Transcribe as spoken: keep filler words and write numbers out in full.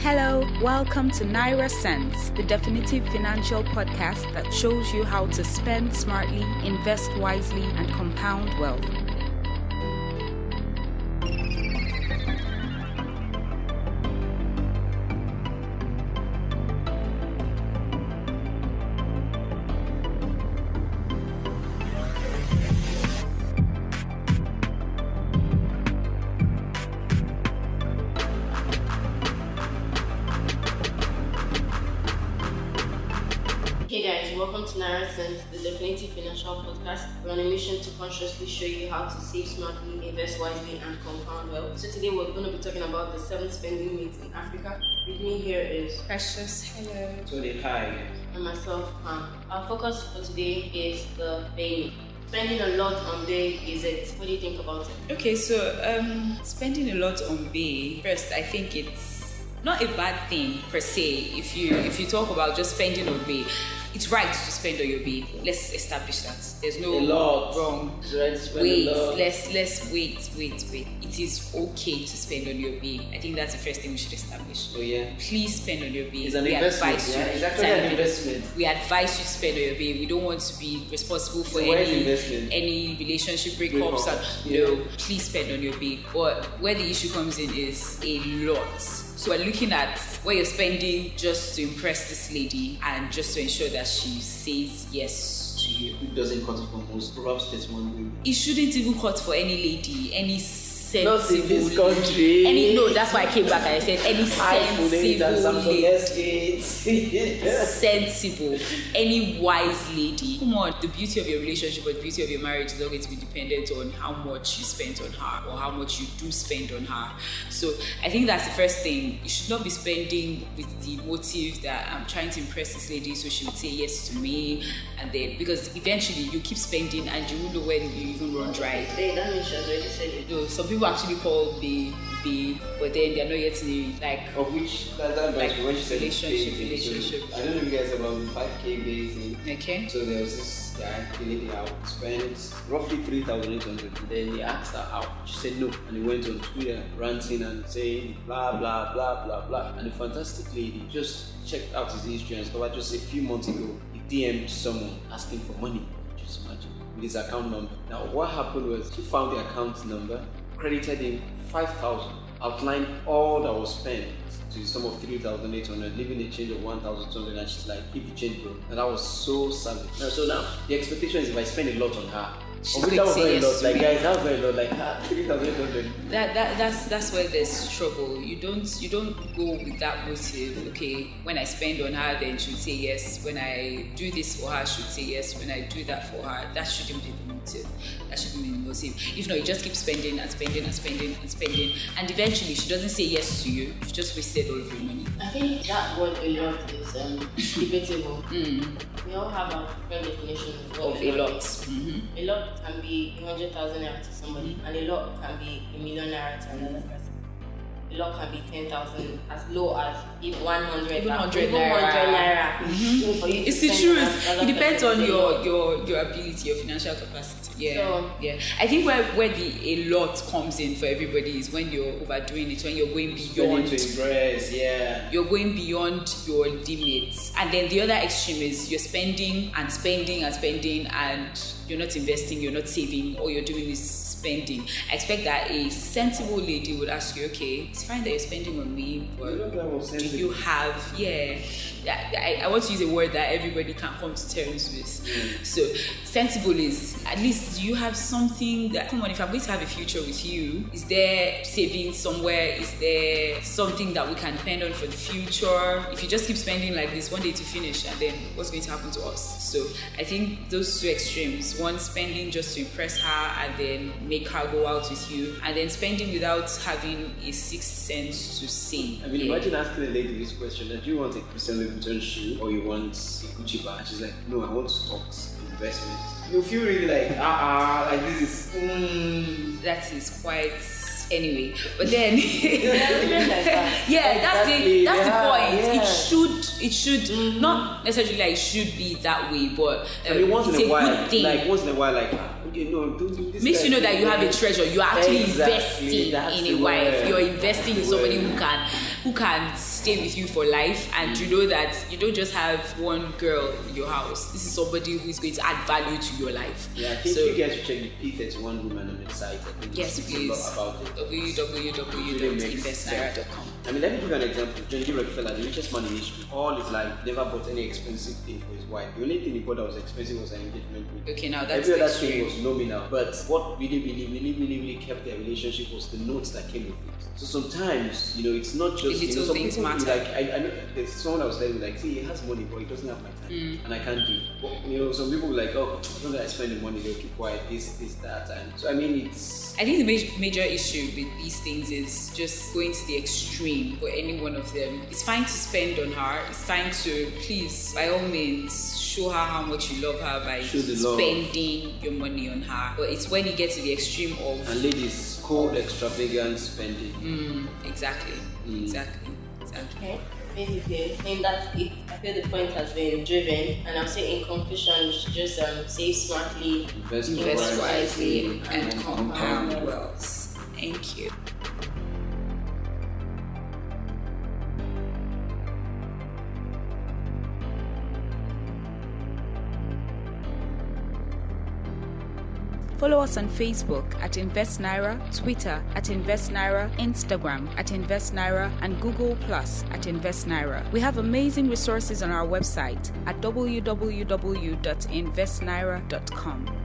Hello, welcome to Naira Sense, the definitive financial podcast that shows you how to spend smartly, invest wisely, and compound wealth. Hey guys, welcome to Naira Sense, the definitive financial podcast. We're on a mission to consciously show you how to save smartly, invest wisely, and compound wealth. So today we're going to be talking about the seven spending myths in Africa. With me here is Precious, hello. Tony, hi. and myself, Pam. Our focus for today is the Bay myth. Spending a lot on Bay is it? What do you think about it? Okay, so um, spending a lot on Bay, first, I think it's not a bad thing per se. If you if you talk about just spending on Bay, it's right to spend on your Bay. Let's establish that. There's no A lot. wrong. It's right to spend Wait, a lot. let's let's wait, wait, wait. It is okay to spend on your Bay. I think that's the first thing we should establish. Oh yeah. Please spend on your Bay. It's an We investment. advise Yeah, you- it's actually an investment. We advise you to spend on your Bay. We don't want to be responsible for It's a wise any investment. any relationship breakups. Breakups, And, yeah. No, please spend on your Bay. But where the issue comes in is a lot. So we're looking at what you're spending just to impress this lady and just to ensure that she says yes to you. It doesn't cut it for most. Proverbs thirty-one women. It shouldn't even cut for any lady, any sensible Not in this lady. country. Any no, that's why I came back and I said any iPhone eight and sensible Samsung lady. S eight. Sensible, any wise lady. Come on, the beauty of your relationship or the beauty of your marriage is not going to be dependent on how much you spend on her or how much you do spend on her. So I think that's the first thing. You should not be spending with the motive that I'm trying to impress this lady so she would say yes to me, and then because eventually you keep spending and you won't know when you even run dry. Hey, that means she has already said it. No, some people actually call the B, but then they're not yet in the, like Of which that, that Like, like when she said relationship, K, relationship. So, I don't know if you guys about the five K base thing. okay. So there was this guy, the lady out, spent roughly three thousand eight hundred. Then he asked her out. She said no. And he went on Twitter ranting and saying blah, blah, blah, blah, blah. And the fantastic lady just checked out his history and discovered just a few months ago, he D M'd someone asking for money. Just imagine. With his account number. Now, what happened was she found the account number, credited him five thousand, outlined all that was spent to the sum of three thousand eight hundred, leaving a change of one thousand two hundred, and she's like, keep the change, bro. And that was so savage. Now, so now, the expectation is if I spend a lot on her, She's of which going that to was say not a yes lot, to like me. guys, that was not a lot, like ah, three thousand eight hundred. That, that that's that's where there's trouble. You don't you don't go with that motive. Okay, when I spend on her, then she'll say yes. When I do this for her, she'll say yes. When I do that for her, that shouldn't be the motive. That shouldn't be the motive. If not, you just keep spending and spending and spending and spending, and eventually she doesn't say yes to you. You've just wasted all of your money. I think that word a lot is um, debatable. Mm. We all have our different definitions of what Of a lot. is. Mhm. A lot can be a hundred thousand naira to somebody, and a lot can be a million naira to another person. A lot can be ten thousand, as low as even one hundred. Even one hundred even naira. one hundred naira. Even for you to It's the spend on truth. another It depends person on is a your, lot. your your ability, your financial capacity. Yeah, So- yeah. I think where, where the a lot comes in for everybody is when you're overdoing it, when you're going Spending beyond. to impress, yeah. You're going beyond your limits, and then the other extreme is you're spending and spending and spending, and you're not investing, you're not saving. All you're doing is spending. I expect that a sensible lady would ask you, okay, it's fine that you're spending on me, but You know that was do sensible. you have, yeah, I, I want to use a word that everybody can come to terms with. So sensible is, at least, do you have something that, come on, if I'm going to have a future with you, is there savings somewhere? Is there something that we can depend on for the future? If you just keep spending like this, one day to finish, and then what's going to happen to us? So I think those two extremes, one spending just to impress her and then make her go out with you, and then spending without having a sixth sense to say. I mean, yeah. imagine asking a lady this question: do you want a Christian Louboutin shoe or you want a Gucci bag? And she's like, no, I want stocks, investments. You feel really like, ah, uh-uh, like this is. Mm. That is quite anyway. But then, that. yeah, that's the Exactly. that's Yeah, the point. yeah. It should it should mm-hmm. not necessarily like it should be that way, but uh, I mean, once it's in a, a while, good thing. like once in a while, like, ah, okay, no, don't do this. Makes guy you know that you have a this. treasure. You're actually Exactly, investing that's in the a wife. word. You're investing in That's the somebody word. who can who can stay with you for life, and you know that you don't just have one girl in your house. This is somebody who is going to add value to your life. Yeah, I think so, you guys should check the P thirty-one woman on the site. I think yes, it's please. a lot about it. w w w dot invest naira dot com. I mean, let me give you an example. John D. Rockefeller, the richest man in history, all his life never bought any expensive thing for his wife. The only thing he bought that was expensive was an engagement ring. Okay, now that's every other extreme. thing was nominal. But what really, really, really, really, really kept their relationship was the notes that came with it. So sometimes, you know, it's not just the you know, little some things people matter. like I, I know there's someone I was telling me like, see, he has money, but he doesn't have my time, Mm. and I can't do it. But, you know, some people were like, oh, as long as I spend the money, they'll keep quiet. This, this, that, and so I mean, it's. I think the major, major issue with these things is just going to the extreme for any one of them. It's fine to spend on her. It's fine to, please, by all means, show her how much you love her by Show the love. spending your money on her. But it's when you get to the extreme of... And ladies, cold, extravagant spending. Mm, exactly, Mm. exactly, exactly. Okay. Basically, I think that it, I feel the point has been driven, and I'll say in conclusion, we should just um, save smartly, Invest, Invest wisely wisely, and and compound compound wealth. Thank you. Follow us on Facebook at Invest Naira, Twitter at Invest Naira, Instagram at Invest Naira, and Google Plus at Invest Naira. We have amazing resources on our website at w w w dot invest naira dot com.